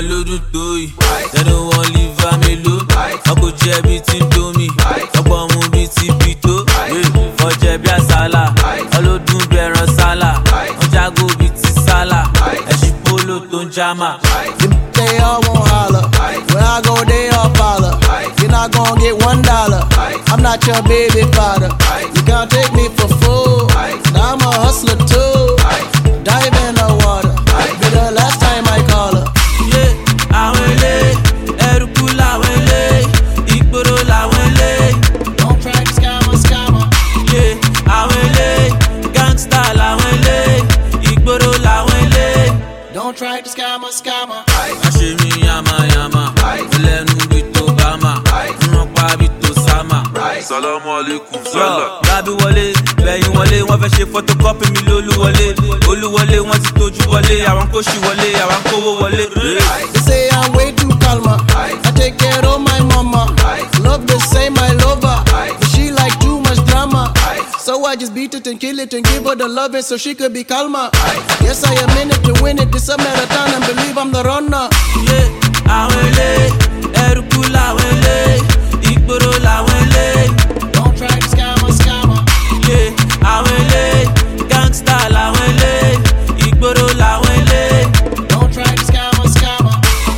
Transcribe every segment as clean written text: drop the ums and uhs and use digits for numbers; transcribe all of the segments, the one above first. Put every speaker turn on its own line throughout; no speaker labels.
wọn lódún tó yìí. They don't want leave am alone. Wọn kò jẹ bí ti ń domi. Ọ̀pọ̀ mu bí ti bì tó. Wọ́n jẹ bí àsálà. Ọlọ́dún bí ẹran sálà. Wọ́n jágó bí ti sálà. Ẹ̀sìn polo tó ń jámà.
They all won't holler. When I go, they all follow. You're not gonna get $1. I'm not your baby father. You can't take me for fool. Now I'm a hustler too. Dive in the water. Be the last time I call her.
Yeah, àwọn ilé, ẹrùkú làwọn ilé, ìgboro làwọn ilé.
Don't try to scammer.
Yeah, àwọn ilé, gangsta làwọn ilé, ìgboro làwọn ilé.
Don't try to scammer.
Àṣé mi yamayama, ẹlẹ́nu bí tó bá mà, rán pa bí tó sámà.
Salamu alaikum sala.
Rábí wọlé, bẹ̀yìn wọlé, wọ́n fẹ́ ṣe photocopy mi lólúwọlé. Olúwọlé, wọ́n ti tójú wọlé, àwọn kò ṣì wọlé, àwọn kówó wọlé.
They say I'm way too calmer. I take care of my mama. Love the same, I love her. But she like too much drama. So I just beat it and kill it and give her the loving so she could be calmer. Yes, I am in it to win it. This a marathon and believe I'm the runner.
Yeah, àwọn ilé, ẹrùkú làwọn ilé, ìgboro làwọn ilé.
Don't try to scammer.
Yeah, àwọn ilé, gangsta làwọn ilé, ìgboro làwọn ilé.
Don't try to scammer.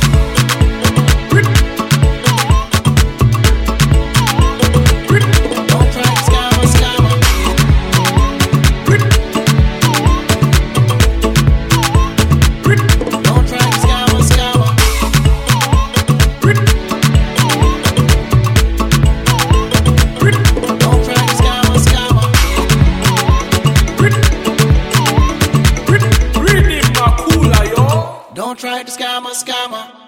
Don't try to scammer. Don't try to scammer. Don't try to scammer.
Read it, Makula, yo.
Don't try to scammer.